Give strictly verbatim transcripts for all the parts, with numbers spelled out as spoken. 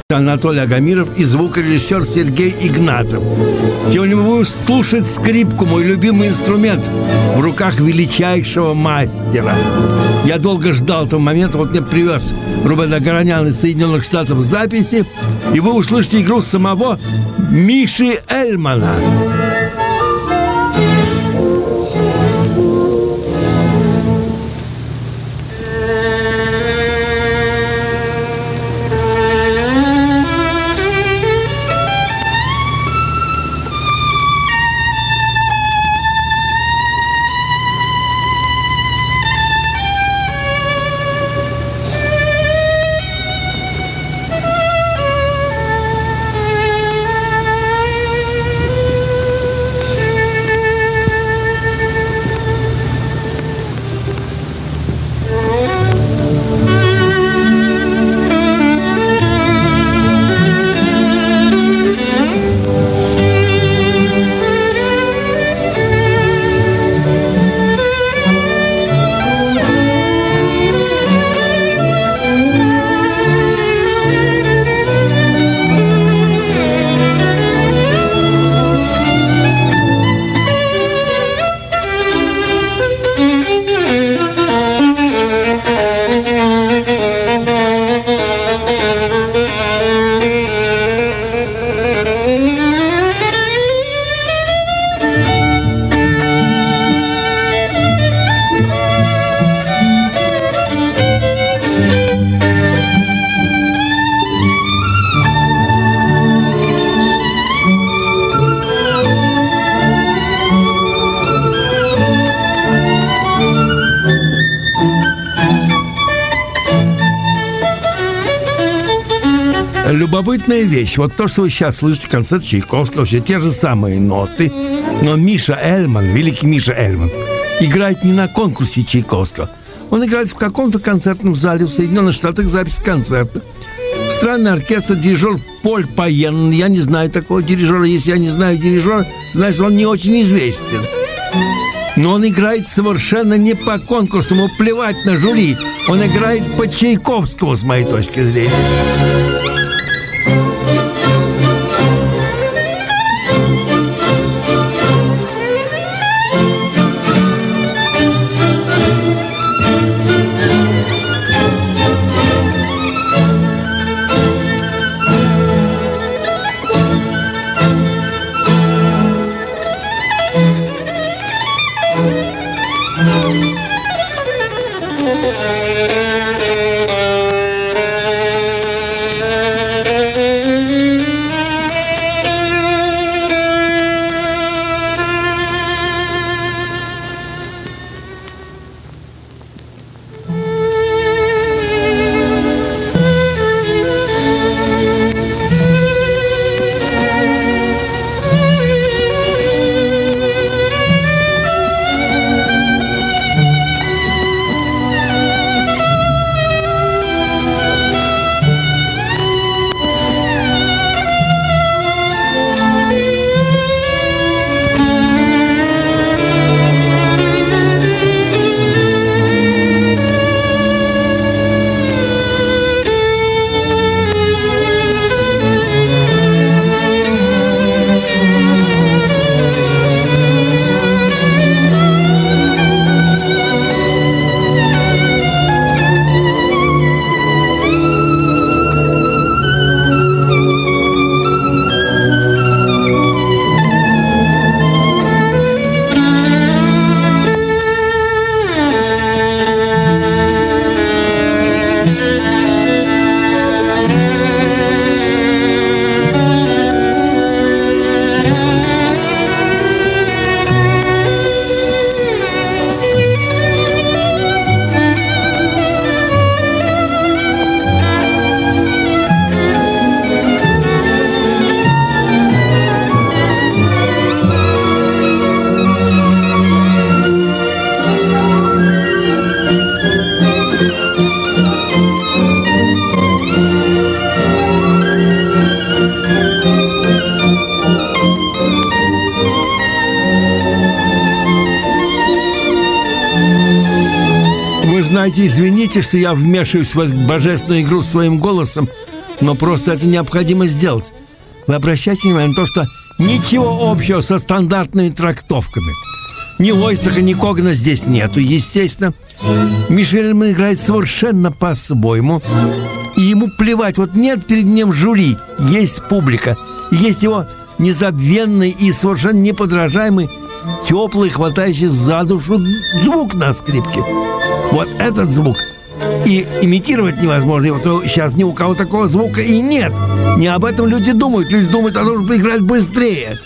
Анатолий Агамиров и звукорежиссер Сергей Игнатов. Сегодня мы будем слушать скрипку, мой любимый инструмент, в руках величайшего мастера. Я долго ждал этого момента, вот мне привез Рубен Огаранян из Соединенных Штатов записи, и вы услышите игру самого Миши Эльмана. Любопытная вещь. Вот то, что вы сейчас слышите, концерт Чайковского, все те же самые ноты. Но Миша Эльман, великий Миша Эльман, играет не на конкурсе Чайковского. Он играет в каком-то концертном зале в Соединенных Штатах, запись концерта. Странный оркестр, дирижер Поль Паен. Я не знаю такого дирижера. Если я не знаю дирижера, значит, он не очень известен. Но он играет совершенно не по конкурсу. Ему плевать на жюри. Он играет по Чайковскому, с моей точки зрения. знаете, извините, что я вмешиваюсь в эту божественную игру своим голосом, но просто это необходимо сделать. Вы обращайте внимание на то, что ничего общего со стандартными трактовками. Ни Ойстраха, ни Когана здесь нету, естественно. Миша Эльман играет совершенно по-своему. И ему плевать, вот нет перед ним жюри, есть публика. Есть его незабвенный и совершенно неподражаемый, теплый, хватающий за душу звук на скрипке. Вот этот звук. И имитировать невозможно его, то сейчас ни у кого такого звука и нет. Не об этом люди думают. Люди думают о том, чтобы играть быстрее.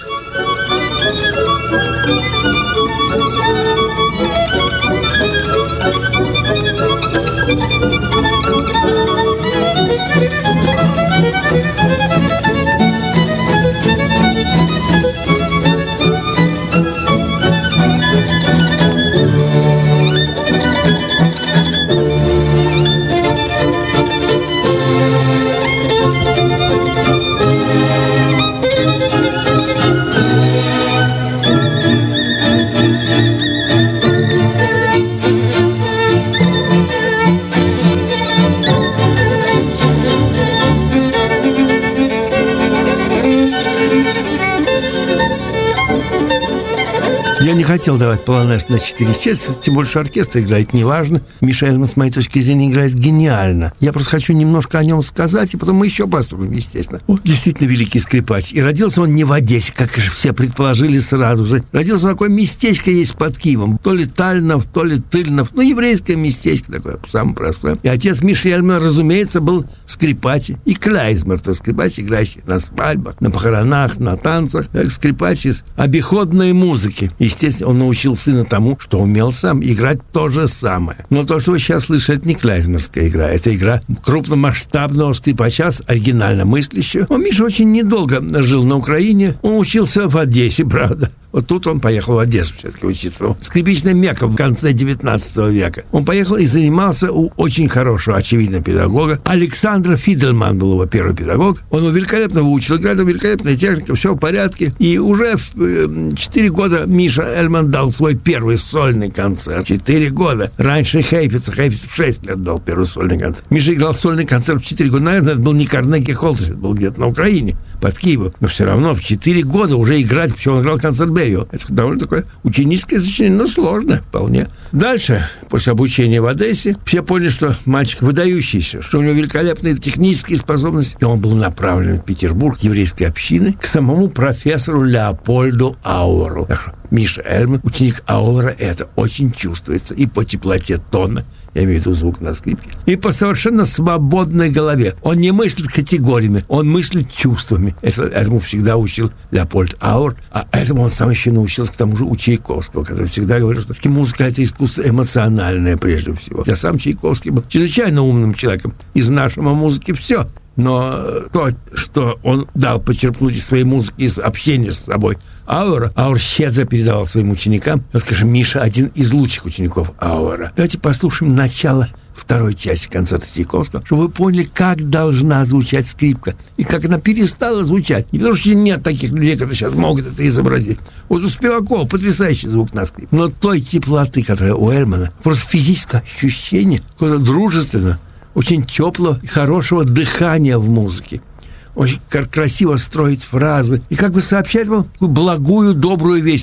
Я не хотел давать полонез на четыре четверти, тем больше оркестр играет неважно. Миша Эльман, с моей точки зрения, играет гениально. Я просто хочу немножко о нем сказать, и потом мы еще поступим, естественно. Он действительно великий скрипач. И родился он не в Одессе, как же все предположили сразу же. Родился такое местечко есть под Киевом. То ли Тальнов, то ли Тыльнов. Ну, еврейское местечко такое, самое простое. И отец Миши Эльмана, разумеется, был скрипач. И Клайзмер, то скрипач, играющий на свадьбах, на похоронах, на танцах. Как скрипач из обиходной музыки. Естественно, он научил сына тому, что умел сам, играть то же самое. Но то, что вы сейчас слышите, это не клайзмерская игра. Это игра крупномасштабного скрипача, оригинально мыслящего. Но Миша очень недолго жил на Украине. Он учился в Одессе, правда. Вот тут он поехал в Одессу все-таки учиться. Скрипичная Мекка в конце девятнадцатого века. Он поехал и занимался у очень хорошего, очевидно, педагога. Александр Фидельман был его первый педагог. Он его великолепно выучил играть, великолепная техника, все в порядке. И уже в четыре года Миша Эльман дал свой первый сольный концерт. Четыре года. Раньше Хейфица. Хейфиц в шесть лет дал первый сольный концерт. Миша играл сольный концерт в четыре года. Наверное, это был не Карнеги Холл, это был где-то на Украине, под Киевом. Но все равно в четыре года уже играть, почему он играл концерт это довольно такое ученическое сочинение, но сложное вполне. Дальше, после обучения в Одессе, все поняли, что мальчик выдающийся, что у него великолепные технические способности. И он был направлен в Петербург, еврейской общины, к самому профессору Леопольду Ауру. Так что Миша Эльман, ученик Аура, это очень чувствуется и по теплоте тона, я имею в виду звук на скрипке, и по совершенно свободной голове. Он не мыслит категориями, он мыслит чувствами. Это, этому всегда учил Леопольд Аур, а этому он сам еще научился, к тому же, у Чайковского, который всегда говорил, что музыка — это искусство эмоциональное прежде всего. Я сам Чайковский был чрезвычайно умным человеком. Из нашего музыки все. Но то, что он дал почерпнуть из своей музыки, из общения с собой Аура, Аур щедро передавал своим ученикам. Вот, скажем, Миша один из лучших учеников Аура. Давайте послушаем начало второй части концерта Чайковского, чтобы вы поняли, как должна звучать скрипка и как она перестала звучать. Не потому что нет таких людей, которые сейчас могут это изобразить. Вот у Спивакова потрясающий звук на скрипке. Но той теплоты, которая у Эльмана, просто физическое ощущение, какое-то дружественное, очень теплого и хорошего дыхания в музыке. Очень красиво строить фразы. И как бы сообщать вам такую благую, добрую весть.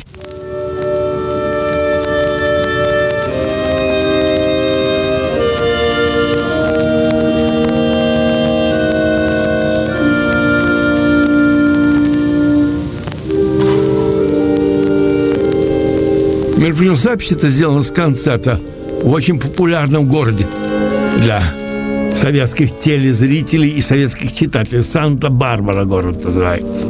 Между прочим, запись это сделана с концерта в очень популярном городе для советских телезрителей и советских читателей. Санта-Барбара город называется.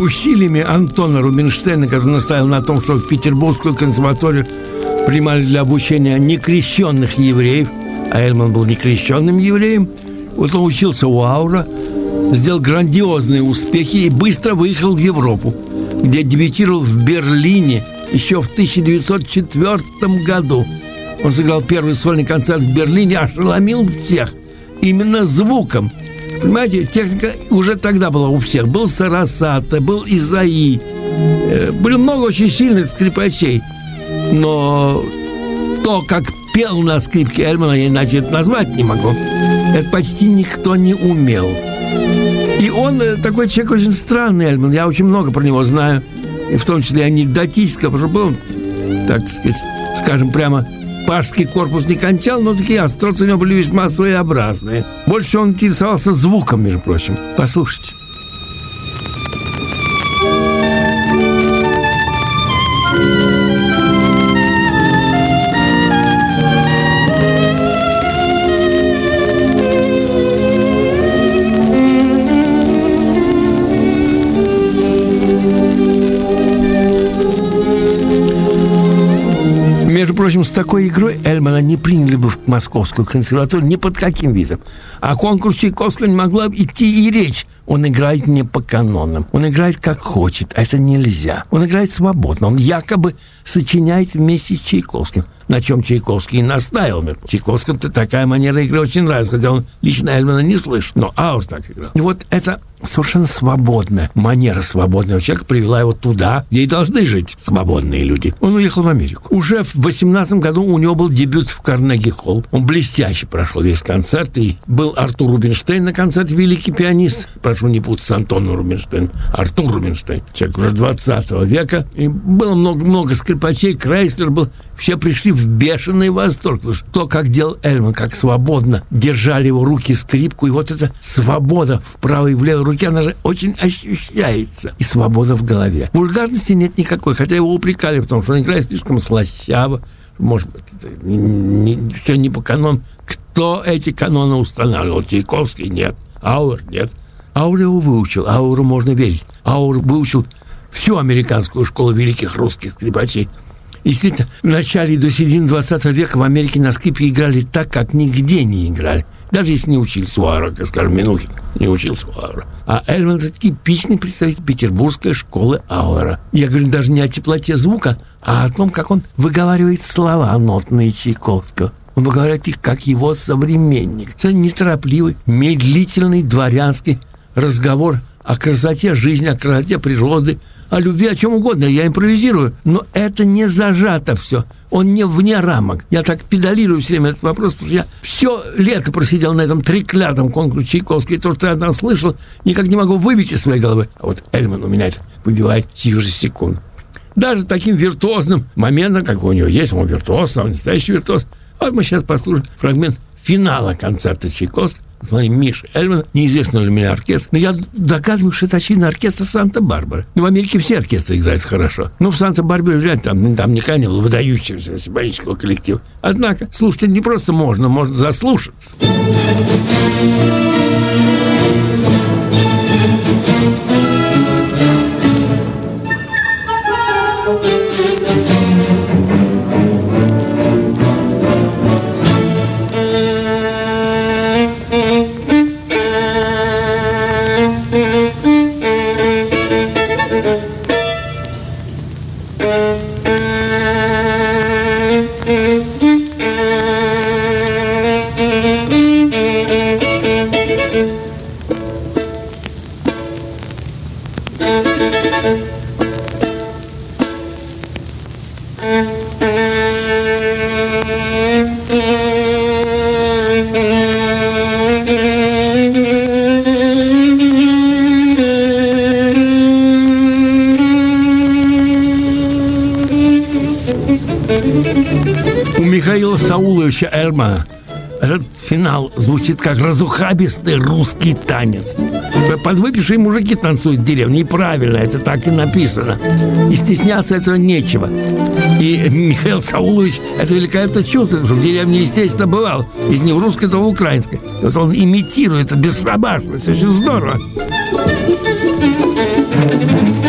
усилиями Антона Рубинштейна, который наставил на том, что в Петербургскую консерваторию принимали для обучения некрещенных евреев, а Эльман был некрещенным евреем, вот он учился у Аура, сделал грандиозные успехи и быстро выехал в Европу, где дебютировал в Берлине еще в тысяча девятьсот четвёртом году. Он сыграл первый сольный концерт в Берлине, ошеломил всех именно звуком. Понимаете, техника уже тогда была у всех. Был Сарасата, был Изаи. Было много очень сильных скрипачей. Но то, как пел на скрипке Эльмана, я иначе это назвать не могу, это почти никто не умел. И он такой человек очень странный, Эльман. Я очень много про него знаю. И в том числе анекдотического, потому что был, так сказать, скажем прямо, пажский корпус не кончал, но такие остроты у него были весьма своеобразные. Больше всего он интересовался звуком, между прочим. Послушайте. Между прочим, с такой игрой Эльмана не приняли бы в Московскую консерваторию ни под каким видом. А конкурс Чайковского не могла идти и речь. Он играет не по канонам. Он играет как хочет. А это нельзя. Он играет свободно. Он якобы сочиняет вместе с Чайковским. На чем Чайковский и настаивал. Чайковскому-то такая манера игры очень нравится, хотя он лично Эльмана не слышит. Но Аур так играл. И вот это совершенно свободная манера свободного человека привела его туда, где и должны жить свободные люди. Он уехал в Америку. Уже в восемнадцатом году у него был дебют в Карнеги-холл. Он блестяще прошел весь концерт. И был Артур Рубинштейн на концерте, великий пианист. Прошу не путать с Антоном Рубинштейном. Артур Рубинштейн, человек уже двадцатого века. И было много-много скрипачей. Крайслер был. Все пришли в бешеный восторг. Потому что то, как делал Эльман, как свободно держали его руки скрипку. И вот эта свобода в правой и в левой руке, она же очень ощущается. И свобода в голове. Вульгарности нет никакой. Хотя его упрекали, потому что он играет слишком слащаво. Может быть, это не, не, все не по канонам. Кто эти каноны устанавливал? Чайковский? Нет. Аур? Нет. Аур его выучил. Ауру можно верить. Аур выучил всю американскую школу великих русских скрипачей. И действительно, в начале и до середины двадцатого века в Америке на скрипке играли так, как нигде не играли. Даже если не учились у Аура, как, скажем, Минухин не учился у Аура. А Эльман – это типичный представитель петербургской школы Аура. Я говорю даже не о теплоте звука, а о том, как он выговаривает слова нотные Чайковского. Он выговаривает их, как его современник. Это неторопливый, медлительный, дворянский разговор о красоте жизни, о красоте природы, о любви, о чем угодно. Я импровизирую, но это не зажато все. Он не вне рамок. Я так педалирую все время этот вопрос, потому что я все лето просидел на этом треклятом конкурсе Чайковского, и то, что я там слышал, никак не могу выбить из своей головы. А вот Эльман у меня это выбивает сию же секунду. Даже таким виртуозным моментом, как у него есть, он виртуоз, он настоящий виртуоз. Вот мы сейчас послушаем фрагмент финала концерта Чайковского. Смотри, Миша Эльман, неизвестно ли у меня оркестр, но я догадываюсь, что это, очевидно, оркестр Санта-Барбары. Ну, в Америке все оркестры играют хорошо. Ну, в Санта-Барбаре, реально, там, там никогда не было выдающегося симфонического коллектива. Однако, слушать не просто можно, можно заслушаться. У Михаила Сауловича Эльмана этот финал звучит как разухабистый русский танец. Подвыпившие мужики танцуют в деревне, и правильно, это так и написано. И стесняться этого нечего. И Михаил Саулович это великолепно чувствует, что в деревне, естественно, бывал. Из не в русской, то в украинской. Вот он имитирует это бесшабашно, это очень здорово.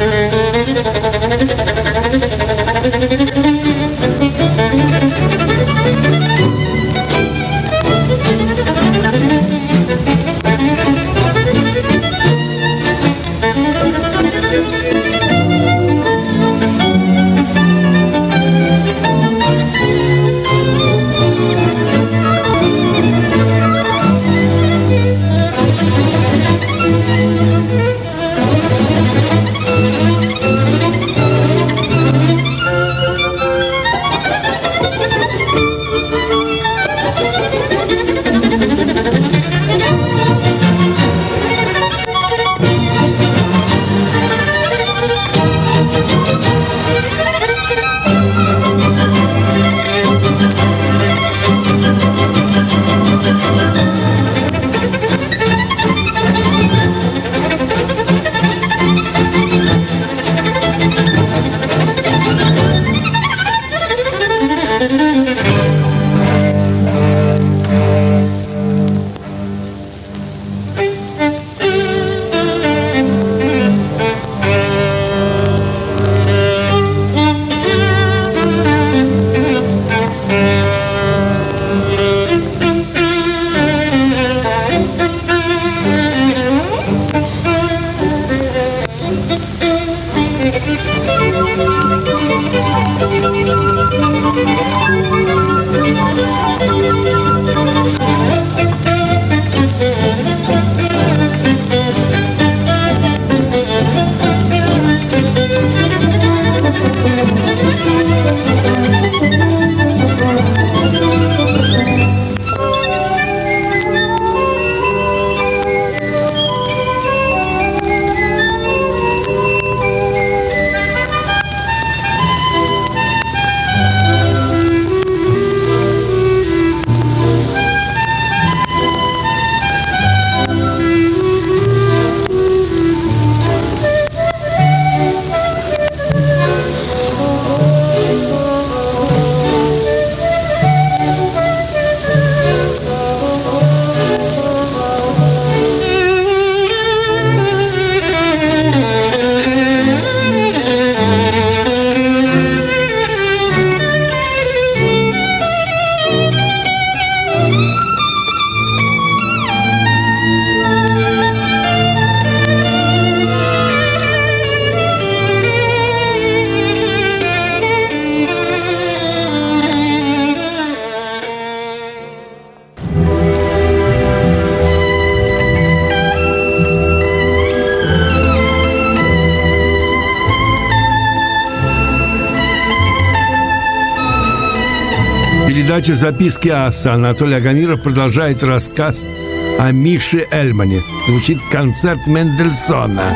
Передача «Записки аса» Анатолий Агамиров продолжает рассказ о Мише Эльмане. Звучит концерт Мендельсона.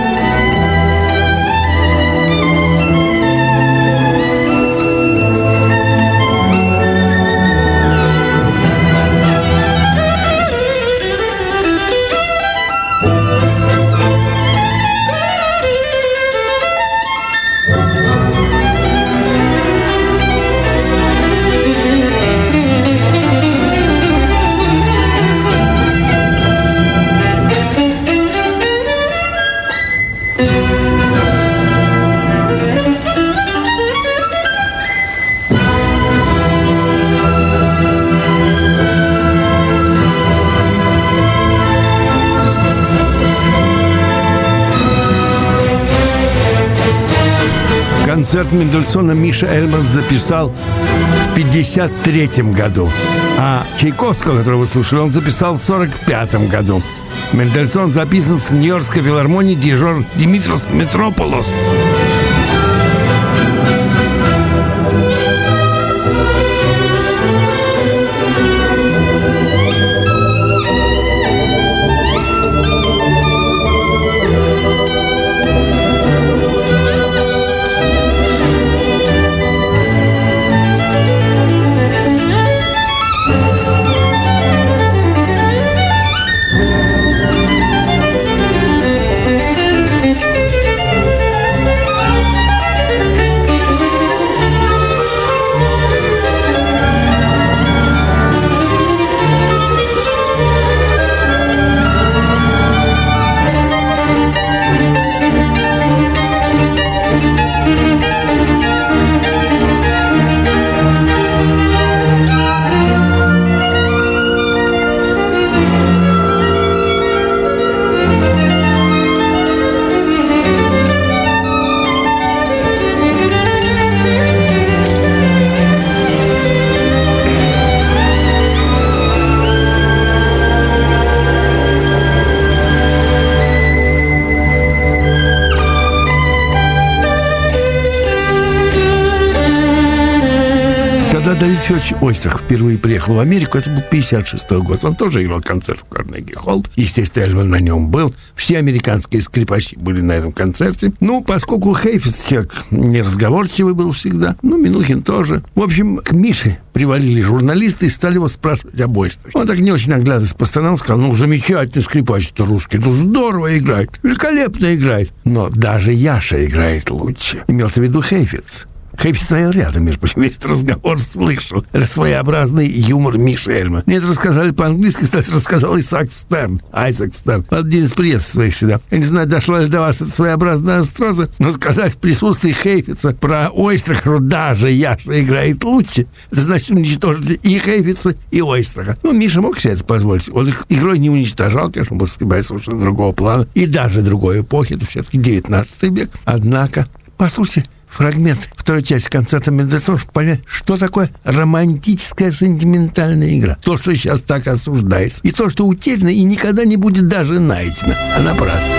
Концерт Мендельсона Миша Эльман записал в пятьдесят третьем году, а Чайковского, которого вы слушали, он записал в сорок пятом году. Мендельсон записан с Нью-Йоркской филармонии дирижер Димитрос Метрополос. Давид Федорович Ойстрах впервые приехал в Америку, это был пятьдесят шестой год. Он тоже играл концерт в Карнеги-холл. Естественно, Эльман на нем был. Все американские скрипачи были на этом концерте. Ну, поскольку Хейфиц человек неразговорчивый был всегда, ну, Минухин тоже. В общем, к Мише привалили журналисты и стали его спрашивать об Ойстрахе. Он так не очень оглядываясь по сторонам сказал: ну, замечательный скрипач-то русский, ну, здорово играет, великолепно играет. Но даже Яша играет лучше. Имелся в виду Хейфиц. Хейфиц стоял рядом, между прочим, весь разговор слышал. Это своеобразный юмор Миши Эльмана. Мне это рассказали по-английски, кстати, рассказал Исаак Стерн. Айзек Стерн. Один из приездов своих сюда. Я не знаю, дошла ли до вас эта своеобразная остроза, но сказать в присутствии Хейфица про Ойстраха, что даже Яша играет лучше, это значит уничтожить и Хейфица, и Ойстраха. Ну, Миша мог себе это позволить. Он их игрой не уничтожал, конечно, он был скрипач совершенно другого плана. И даже другой эпохи, это все-таки девятнадцатый век. Однако, послушайте, фрагмент второй части концерта Мендельсона, чтобы понять, что такое романтическая сентиментальная игра. То, что сейчас так осуждается. И то, что утеряно и никогда не будет даже найдено. А напрасно.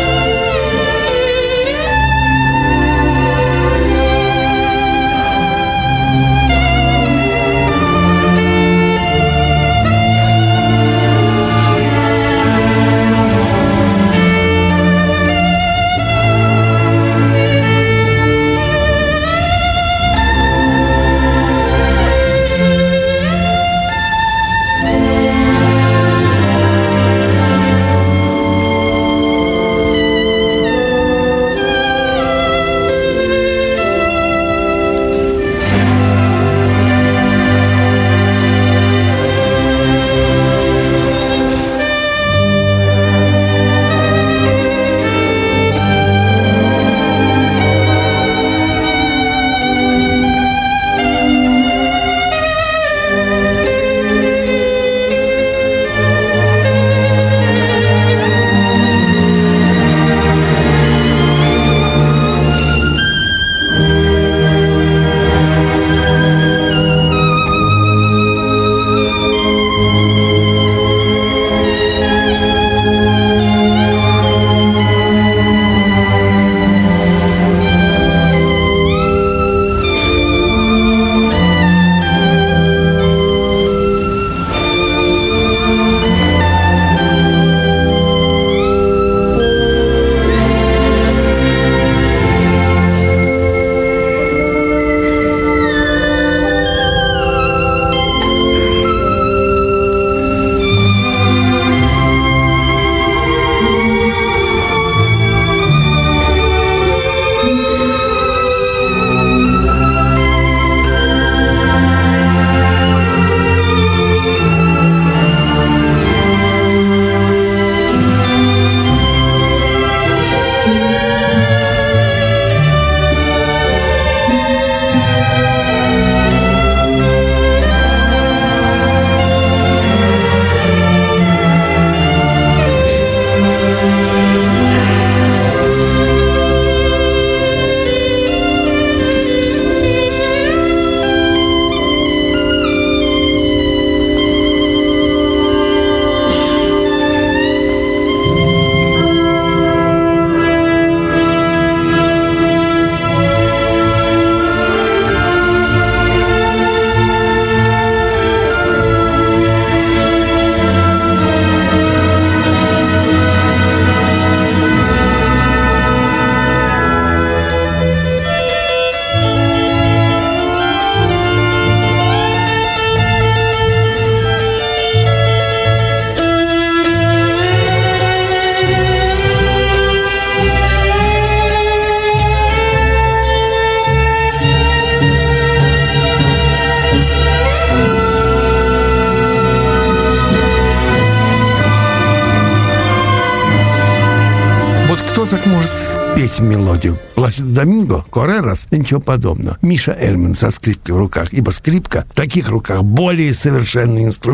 так может спеть мелодию? Пласидо Доминго, Коррерас, ничего подобного. Миша Эльман со скрипкой в руках, ибо скрипка в таких руках более совершенный инструмент,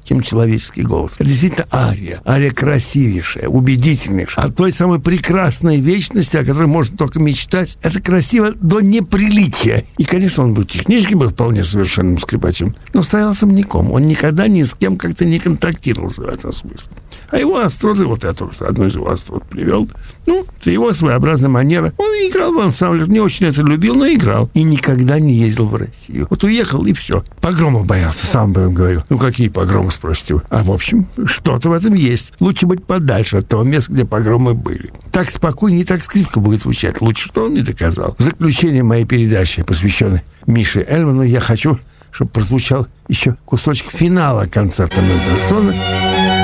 чем человеческий голос. Это действительно ария. Ария красивейшая, убедительнейшая. О той самой прекрасной вечности, о которой можно только мечтать. Это красиво до неприличия. И, конечно, он был технически был вполне совершенным скрипачем, но стоял особняком. Он никогда ни с кем как-то не контактировал в этом смысле. А его остроты, вот это вот, одну из его острот привел, ну, это его своеобразная манера. Он играл в ансамблях, не очень это любил, но играл. И никогда не ездил в Россию. Вот уехал, и все. Погромов боялся, сам бы им говорил. Ну, какие погромы, спросите вы? А, в общем, что-то в этом есть. Лучше быть подальше от того места, где погромы были. Так спокойнее, и так скрипка будет звучать. Лучше, что он не доказал. В заключение моей передачи, посвященной Мише Эльману, я хочу, чтобы прозвучал еще кусочек финала концерта Мендельсона.